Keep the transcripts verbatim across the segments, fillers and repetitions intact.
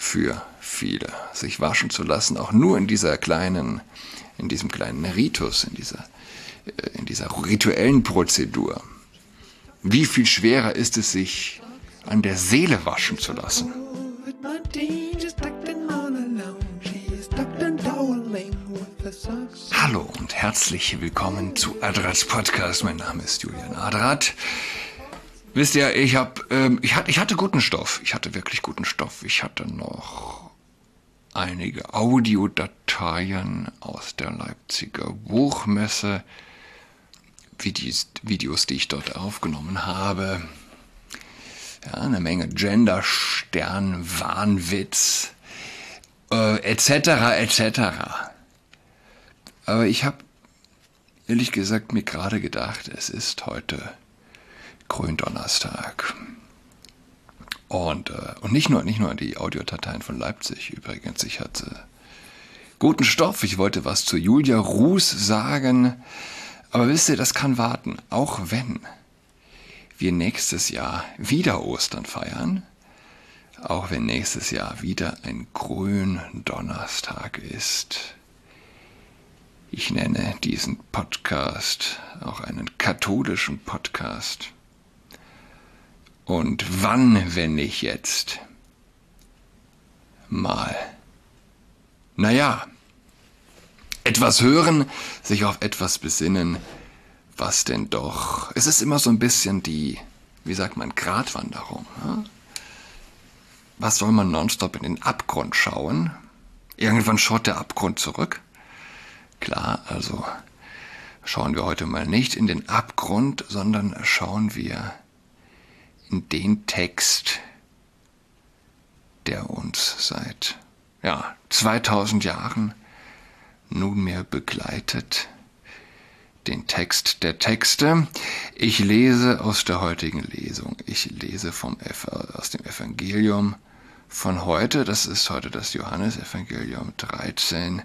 für viele, sich waschen zu lassen, auch nur in dieser kleinen, in diesem kleinen Ritus, in dieser, in dieser rituellen Prozedur. Wie viel schwerer ist es, sich an der Seele waschen zu lassen? Hallo und herzlich willkommen zu Adrats Podcast. Mein Name ist Julian Adrat. Wisst ihr, ich hab, ähm, ich hatte, ich hatte guten Stoff. Ich hatte wirklich guten Stoff. Ich hatte noch einige Audiodateien aus der Leipziger Buchmesse, Videos, Videos, die ich dort aufgenommen habe. Ja, eine Menge Gender-Stern, Wahnwitz, äh, et cetera et cetera. Aber ich habe ehrlich gesagt mir gerade gedacht, es ist heute Gründonnerstag. Und, äh, und nicht nur, nicht nur die Audiodateien von Leipzig übrigens. Ich hatte guten Stoff. Ich wollte was zu Julia Ruß sagen. Aber wisst ihr, das kann warten. Auch wenn wir nächstes Jahr wieder Ostern feiern. Auch wenn nächstes Jahr wieder ein Gründonnerstag ist. Ich nenne diesen Podcast auch einen katholischen Podcast. Und wann, wenn nicht jetzt? Mal. Naja, etwas hören, sich auf etwas besinnen, was denn doch... Es ist immer so ein bisschen die, wie sagt man, Gratwanderung. Ja? Was soll man nonstop in den Abgrund schauen? Irgendwann schaut der Abgrund zurück. Klar, also schauen wir heute mal nicht in den Abgrund, sondern schauen wir in den Text, der uns seit ja, zweitausend Jahren nunmehr begleitet. Den Text der Texte. Ich lese aus der heutigen Lesung. Ich lese vom aus dem Evangelium von heute. Das ist heute das Johannesevangelium dreizehn.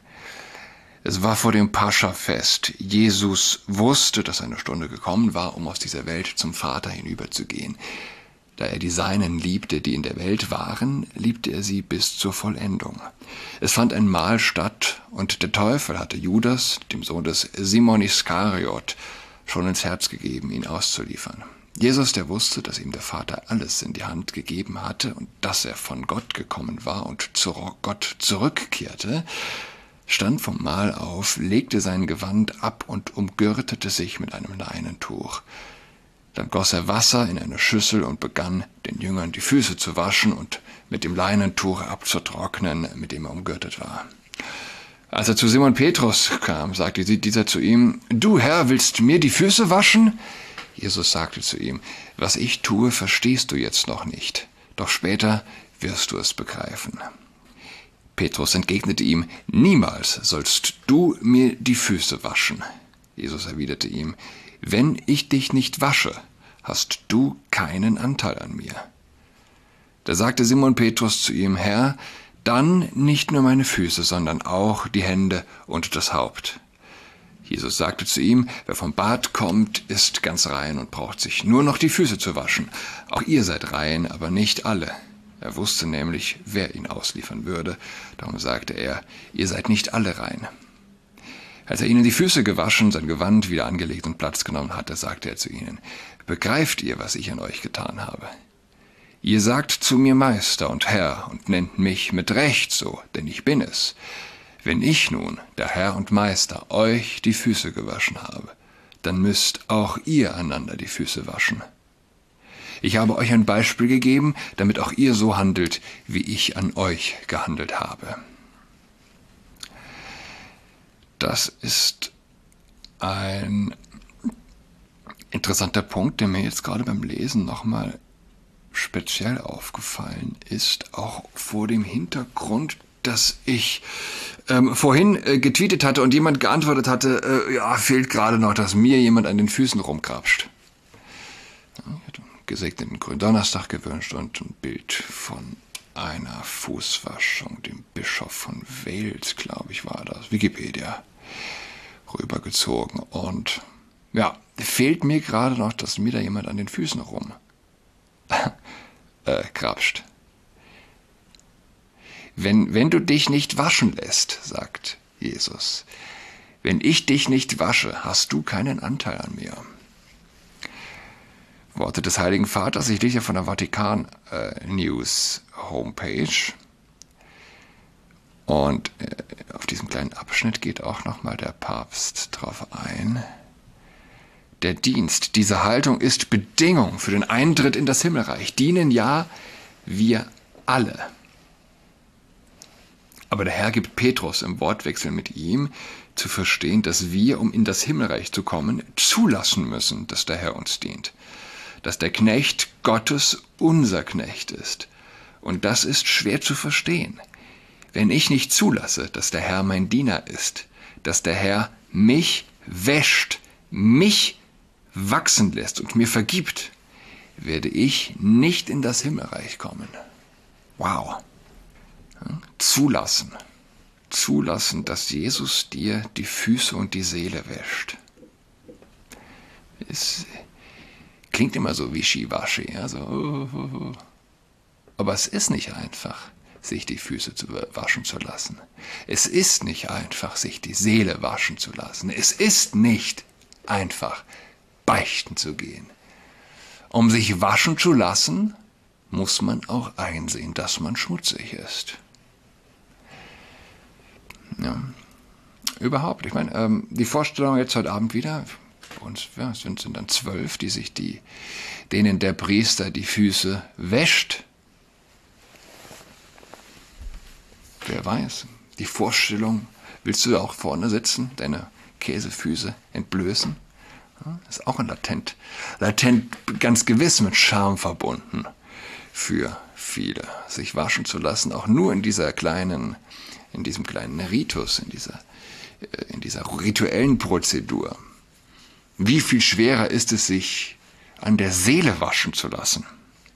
Es war vor dem Paschafest. Jesus wusste, dass seine Stunde gekommen war, um aus dieser Welt zum Vater hinüberzugehen. Da er die Seinen liebte, die in der Welt waren, liebte er sie bis zur Vollendung. Es fand ein Mahl statt, und der Teufel hatte Judas, dem Sohn des Simon Iskariot, schon ins Herz gegeben, ihn auszuliefern. Jesus, der wusste, dass ihm der Vater alles in die Hand gegeben hatte und dass er von Gott gekommen war und zu Gott zurückkehrte, stand vom Mahl auf, legte sein Gewand ab und umgürtete sich mit einem Leinentuch. Dann goss er Wasser in eine Schüssel und begann, den Jüngern die Füße zu waschen und mit dem Leinentuch abzutrocknen, mit dem er umgürtet war. Als er zu Simon Petrus kam, sagte dieser zu ihm: Du, Herr, willst mir die Füße waschen? Jesus sagte zu ihm: Was ich tue, verstehst du jetzt noch nicht, doch später wirst du es begreifen. Petrus entgegnete ihm: Niemals sollst du mir die Füße waschen. Jesus erwiderte ihm: Wenn ich dich nicht wasche, hast du keinen Anteil an mir. Da sagte Simon Petrus zu ihm: Herr, dann nicht nur meine Füße, sondern auch die Hände und das Haupt. Jesus sagte zu ihm: Wer vom Bad kommt, ist ganz rein und braucht sich nur noch die Füße zu waschen. Auch ihr seid rein, aber nicht alle. Er wusste nämlich, wer ihn ausliefern würde. Darum sagte er: Ihr seid nicht alle rein. Als er ihnen die Füße gewaschen, sein Gewand wieder angelegt und Platz genommen hatte, sagte er zu ihnen: Begreift ihr, was ich an euch getan habe? Ihr sagt zu mir Meister und Herr und nennt mich mit Recht so, denn ich bin es. Wenn ich nun, der Herr und Meister, euch die Füße gewaschen habe, dann müsst auch ihr einander die Füße waschen. Ich habe euch ein Beispiel gegeben, damit auch ihr so handelt, wie ich an euch gehandelt habe. Das ist ein interessanter Punkt, der mir jetzt gerade beim Lesen nochmal speziell aufgefallen ist, auch vor dem Hintergrund, dass ich ähm, vorhin äh, getweetet hatte und jemand geantwortet hatte, äh, ja, fehlt gerade noch, dass mir jemand an den Füßen rumkrapscht. Ja, ich hatte einen gesegneten Gründonnerstag gewünscht und ein Bild von einer Fußwaschung, dem Bischof von Wales, glaube ich, war das, Wikipedia, rübergezogen. Und ja, fehlt mir gerade noch, dass mir da jemand an den Füßen rum äh, krapscht. Wenn, wenn du dich nicht waschen lässt, sagt Jesus, wenn ich dich nicht wasche, hast du keinen Anteil an mir. Worte des Heiligen Vaters, ich lese ja von der Vatikan äh, News Homepage. Und äh, auf diesem kleinen Abschnitt geht auch nochmal der Papst drauf ein. Der Dienst, diese Haltung ist Bedingung für den Eintritt in das Himmelreich. Dienen ja wir alle. Aber der Herr gibt Petrus im Wortwechsel mit ihm zu verstehen, dass wir, um in das Himmelreich zu kommen, zulassen müssen, dass der Herr uns dient. Dass der Knecht Gottes unser Knecht ist. Und das ist schwer zu verstehen. Wenn ich nicht zulasse, dass der Herr mein Diener ist, dass der Herr mich wäscht, mich wachsen lässt und mir vergibt, werde ich nicht in das Himmelreich kommen. Wow. Zulassen. Zulassen, dass Jesus dir die Füße und die Seele wäscht. Es klingt immer so wischiwaschi, ja, so. Oh, oh, oh. Aber es ist nicht einfach, sich die Füße zu waschen zu lassen. Es ist nicht einfach, sich die Seele waschen zu lassen. Es ist nicht einfach, beichten zu gehen. Um sich waschen zu lassen, muss man auch einsehen, dass man schmutzig ist. Ja. Überhaupt, ich meine, ähm, die Vorstellung jetzt heute Abend wieder, uns ja, sind, sind dann zwölf, die sich die, denen der Priester die Füße wäscht. Wer weiß, die Vorstellung, willst du da auch vorne sitzen, deine Käsefüße entblößen? Ja, ist auch ein latent, latent ganz gewiss mit Scham verbunden für viele, sich waschen zu lassen, auch nur in dieser kleinen, in diesem kleinen Ritus, in dieser, in dieser rituellen Prozedur. Wie viel schwerer ist es, sich an der Seele waschen zu lassen?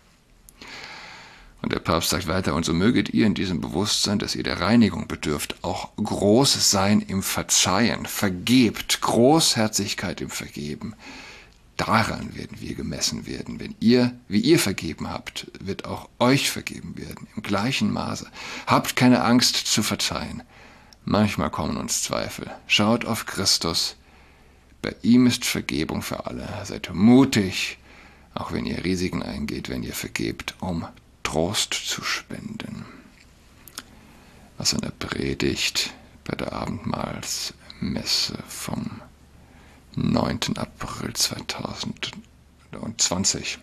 Und der Papst sagt weiter, und so möget ihr in diesem Bewusstsein, dass ihr der Reinigung bedürft, auch groß sein im Verzeihen, vergebt, Großherzigkeit im Vergeben. Daran werden wir gemessen werden. Wenn ihr, wie ihr vergeben habt, wird auch euch vergeben werden, im gleichen Maße. Habt keine Angst zu verzeihen. Manchmal kommen uns Zweifel. Schaut auf Christus. Bei ihm ist Vergebung für alle. Seid mutig, auch wenn ihr Risiken eingeht, wenn ihr vergebt, um Trost zu spenden. Was in der Predigt bei der Abendmahlsmesse vom neunten April zweitausendzwanzig.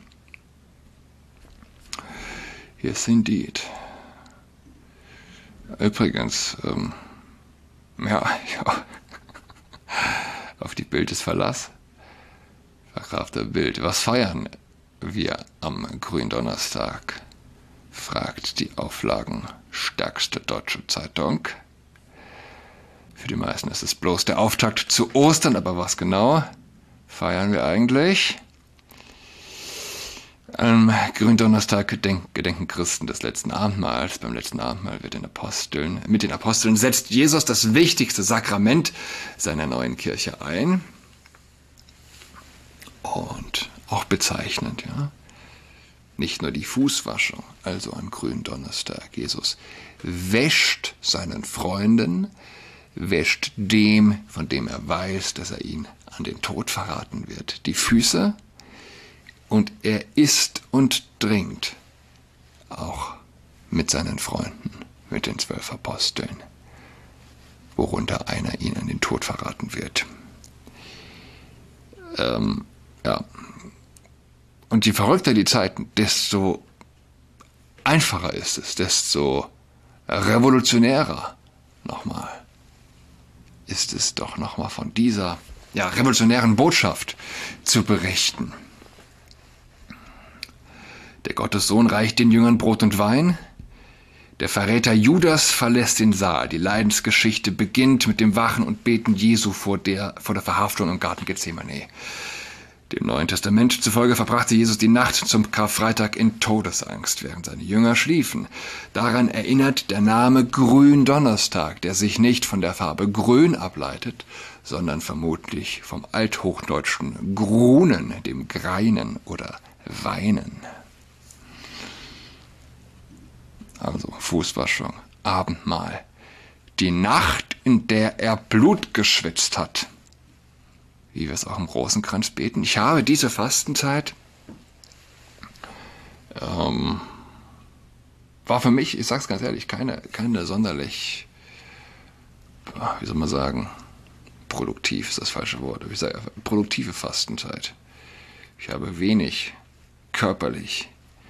Yes, indeed. Übrigens, ähm, ja, ja, auf die Bild ist Verlass. Verkrafter Bild. Was feiern wir am Gründonnerstag? Fragt die auflagenstärkste deutsche Zeitung. Für die meisten ist es bloß der Auftakt zu Ostern, aber was genau feiern wir eigentlich? Am Gründonnerstag gedenk, gedenken Christen des letzten Abendmahls. Beim letzten Abendmahl wird den Aposteln, mit den Aposteln setzt Jesus das wichtigste Sakrament seiner neuen Kirche ein. Und auch bezeichnend, ja. Nicht nur die Fußwaschung, also am Gründonnerstag. Jesus wäscht seinen Freunden, wäscht dem, von dem er weiß, dass er ihn an den Tod verraten wird, die Füße, und er isst und trinkt auch mit seinen Freunden, mit den zwölf Aposteln, worunter einer ihn an den Tod verraten wird. Ähm, ja. Und je verrückter die Zeiten, desto einfacher ist es, desto revolutionärer nochmal ist es doch nochmal von dieser ja, revolutionären Botschaft zu berichten. Der Gottessohn reicht den Jüngern Brot und Wein. Der Verräter Judas verlässt den Saal. Die Leidensgeschichte beginnt mit dem Wachen und Beten Jesu vor der, vor der Verhaftung im Garten Gethsemane. Dem Neuen Testament zufolge verbrachte Jesus die Nacht zum Karfreitag in Todesangst, während seine Jünger schliefen. Daran erinnert der Name Gründonnerstag, der sich nicht von der Farbe grün ableitet, sondern vermutlich vom althochdeutschen grunen, dem greinen oder weinen. Also Fußwaschung, Abendmahl. Die Nacht, in der er Blut geschwitzt hat. Wie wir es auch im Rosenkranz beten. Ich habe diese Fastenzeit, ähm, war für mich, ich sag's ganz ehrlich, keine, keine sonderlich, wie soll man sagen, produktiv ist das falsche Wort, ich sage produktive Fastenzeit. Ich habe wenig körperlich,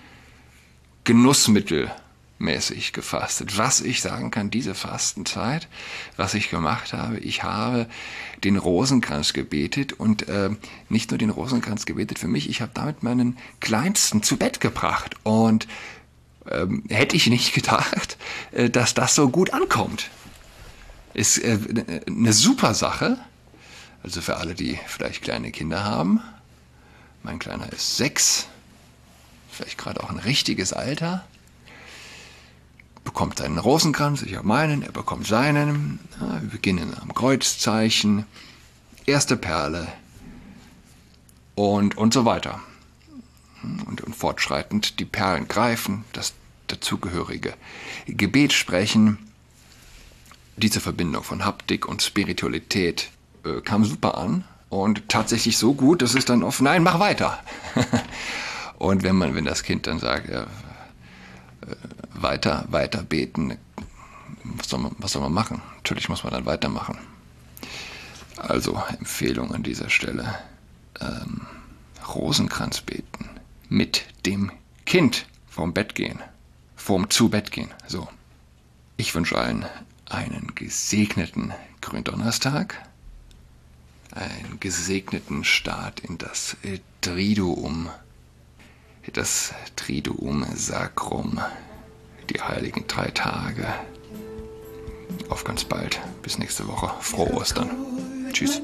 genussmittelmäßig gefastet. Was ich sagen kann, diese Fastenzeit, was ich gemacht habe, ich habe den Rosenkranz gebetet und äh, nicht nur den Rosenkranz gebetet für mich, ich habe damit meinen Kleinsten zu Bett gebracht und ähm, hätte ich nicht gedacht, äh, dass das so gut ankommt. Ist äh, eine super Sache, also für alle, die vielleicht kleine Kinder haben. Mein Kleiner ist sechs, vielleicht gerade auch ein richtiges Alter, bekommt seinen Rosenkranz, ich habe meinen, er bekommt seinen. Ja, wir beginnen am Kreuzzeichen, erste Perle und, und so weiter. Und, und fortschreitend die Perlen greifen, das dazugehörige Gebet sprechen. Diese Verbindung von Haptik und Spiritualität äh, kam super an und tatsächlich so gut, dass es dann oft, nein, mach weiter. Und wenn man, wenn das Kind dann sagt, ja, weiter, weiter beten, was soll man, was soll man machen? Natürlich muss man dann weitermachen. Also Empfehlung an dieser Stelle, ähm, Rosenkranz beten mit dem Kind vorm Bett gehen, vorm zu Bett gehen. So, ich wünsche allen einen gesegneten Gründonnerstag, einen gesegneten Start in das Triduum, das Triduum Sacrum, die heiligen drei Tage. Auf ganz bald, bis nächste Woche. Frohe Ostern. Tschüss.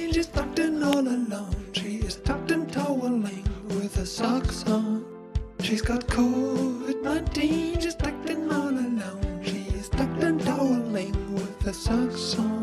She's got COVID nineteen, she's tucked in all alone. She's tucked and toweling with her socks on.